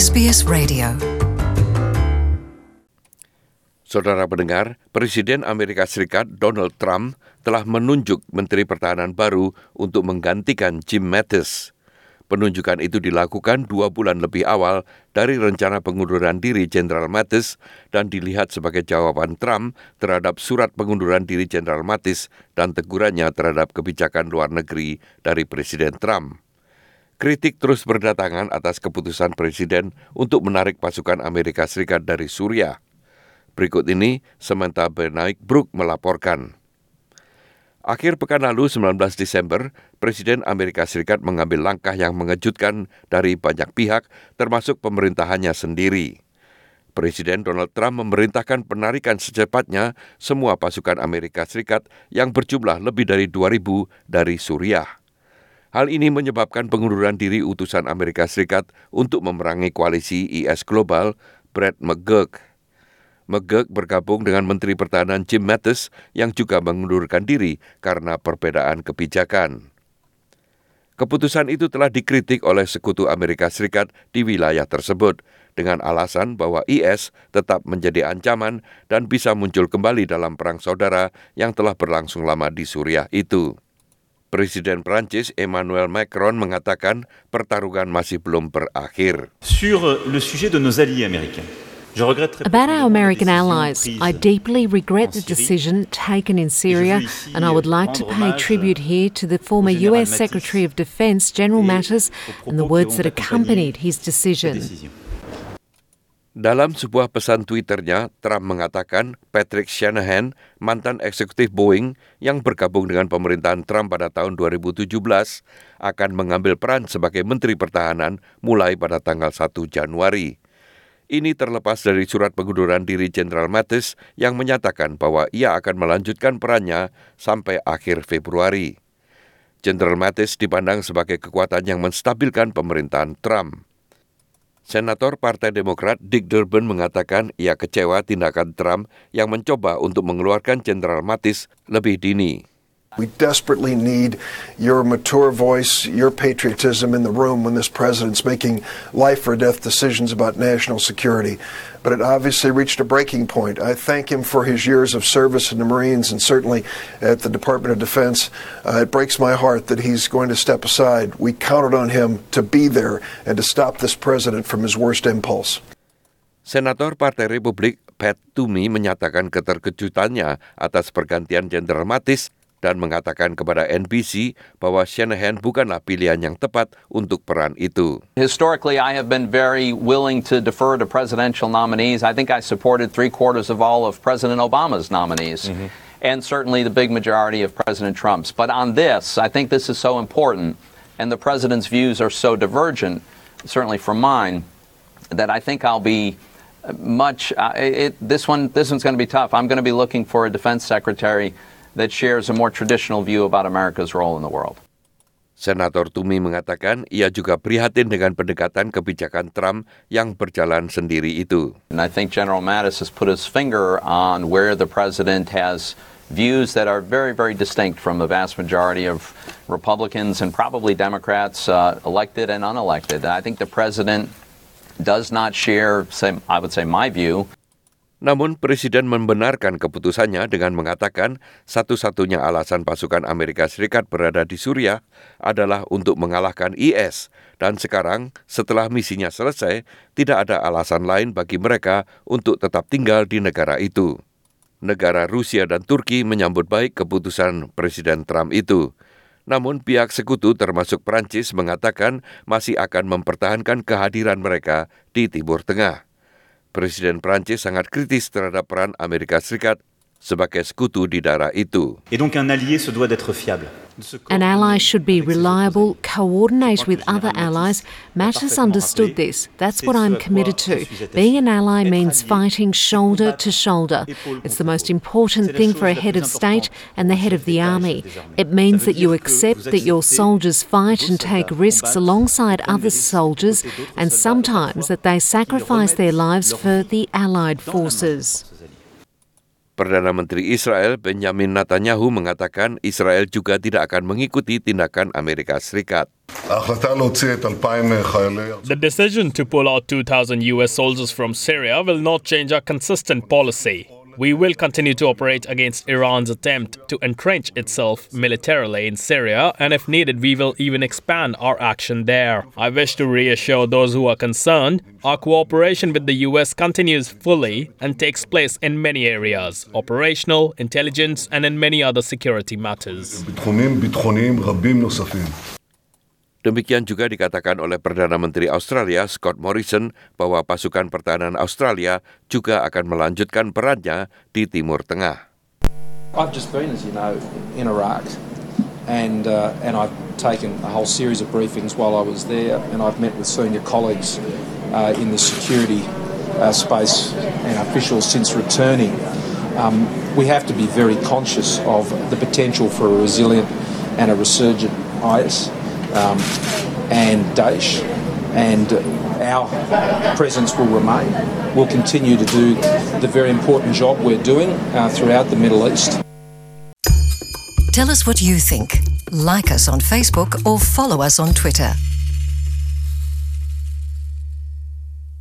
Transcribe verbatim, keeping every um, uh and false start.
S B S Radio. Saudara pendengar, Presiden Amerika Serikat Donald Trump telah menunjuk Menteri Pertahanan baru untuk menggantikan Jim Mattis. Penunjukan itu dilakukan dua bulan lebih awal dari rencana pengunduran diri Jenderal Mattis dan dilihat sebagai jawaban Trump terhadap surat pengunduran diri Jenderal Mattis dan tegurannya terhadap kebijakan luar negeri dari Presiden Trump. Kritik terus berdatangan atas keputusan Presiden untuk menarik pasukan Amerika Serikat dari Suriah. Berikut ini Samantha Bernard Brook melaporkan. Akhir pekan lalu sembilan belas Desember, Presiden Amerika Serikat mengambil langkah yang mengejutkan dari banyak pihak, termasuk pemerintahannya sendiri. Presiden Donald Trump memerintahkan penarikan secepatnya semua pasukan Amerika Serikat yang berjumlah lebih dari dua ribu dari Suriah. Hal ini menyebabkan pengunduran diri utusan Amerika Serikat untuk memerangi koalisi I S Global, Brett McGurk. McGurk bergabung dengan Menteri Pertahanan Jim Mattis yang juga mengundurkan diri karena perbedaan kebijakan. Keputusan itu telah dikritik oleh sekutu Amerika Serikat di wilayah tersebut dengan alasan bahwa I S tetap menjadi ancaman dan bisa muncul kembali dalam perang saudara yang telah berlangsung lama di Suriah itu. Presiden Prancis Emmanuel Macron mengatakan pertarungan masih belum berakhir. Sur le sujet de nos alliés américains. About our American allies, I deeply regret the decision taken in Syria, and I would like to pay tribute here to the former U S Secretary of Defense, General Mattis, and the words that accompanied his decision. Dalam sebuah pesan Twitternya, Trump mengatakan Patrick Shanahan, mantan eksekutif Boeing yang bergabung dengan pemerintahan Trump pada tahun dua ribu tujuh belas, akan mengambil peran sebagai Menteri Pertahanan mulai pada tanggal satu Januari. Ini terlepas dari surat pengunduran diri Jenderal Mattis yang menyatakan bahwa ia akan melanjutkan perannya sampai akhir Februari. Jenderal Mattis dipandang sebagai kekuatan yang menstabilkan pemerintahan Trump. Senator Partai Demokrat Dick Durbin mengatakan ia kecewa tindakan Trump yang mencoba untuk mengeluarkan Jenderal Mattis lebih dini. We desperately need your mature voice, your patriotism in the room when this president's making life or death decisions about national security. But it obviously reached a breaking point. I thank him for his years of service in the Marines and certainly at the Department of Defense. Uh, it breaks my heart that he's going to step aside. We counted on him to be there and to stop this president from his worst impulse. Senator Partai Republik Pat Toomey menyatakan keterkejutannya atas pergantian Jenderal Mattis dan mengatakan kepada N B C bahwa Shanahan bukanlah pilihan yang tepat untuk peran itu. Historically, I have been very willing to defer to presidential nominees. I think I supported three quarters of all of President Obama's nominees, mm-hmm. and certainly the big majority of President Trump's. But on this, I think this is so important, and the president's views are so divergent, certainly from mine, that I think I'll be much. Uh, it, this one, this one's going to be tough. I'm going to be looking for a defense secretary that shares a more traditional view about America's role in the world. Senator Toomey mengatakan ia juga prihatin dengan pendekatan kebijakan Trump yang berjalan sendiri itu. And I think General Mattis has put his finger on where the president has views that are very, very distinct from the vast majority of Republicans and probably Democrats, uh, elected and unelected. I think the president does not share, say, I would say, my view. Namun Presiden membenarkan keputusannya dengan mengatakan satu-satunya alasan pasukan Amerika Serikat berada di Suriah adalah untuk mengalahkan I S. Dan sekarang, setelah misinya selesai, tidak ada alasan lain bagi mereka untuk tetap tinggal di negara itu. Negara Rusia dan Turki menyambut baik keputusan Presiden Trump itu. Namun pihak sekutu termasuk Prancis mengatakan masih akan mempertahankan kehadiran mereka di Timur Tengah. Presiden Prancis sangat kritis terhadap peran Amerika Serikat sebagai sekutu di daerah itu. Et donc un allié se doit d'être fiable. An ally should be reliable, coordinate with other allies. Mattis understood this. That's what I'm committed to. Being an ally means fighting shoulder to shoulder. It's the most important thing for a head of state and the head of the army. It means that you accept that your soldiers fight and take risks alongside other soldiers, and sometimes that they sacrifice their lives for the allied forces. Perdana Menteri Israel Benjamin Netanyahu mengatakan Israel juga tidak akan mengikuti tindakan Amerika Serikat. The decision to pull out two thousand U S soldiers from Syria will not change our consistent policy. We will continue to operate against Iran's attempt to entrench itself militarily in Syria, and if needed, we will even expand our action there. I wish to reassure those who are concerned, our cooperation with the U S continues fully and takes place in many areas, operational, intelligence, and in many other security matters. Demikian juga dikatakan oleh Perdana Menteri Australia Scott Morrison bahwa pasukan pertahanan Australia juga akan melanjutkan perannya di Timur Tengah. I've just been, as you know, in Iraq, and uh, and I've taken a whole series of briefings while I was there, and I've met with senior colleagues uh, in the security uh, space and officials since returning. Um, we have to be very conscious of the potential for a resilient and a resurgent I S. Um, and Daesh, and our presence will remain. We'll continue to do the very important job we're doing uh, throughout the Middle East. Tell us what you think. Like us on Facebook or follow us on Twitter.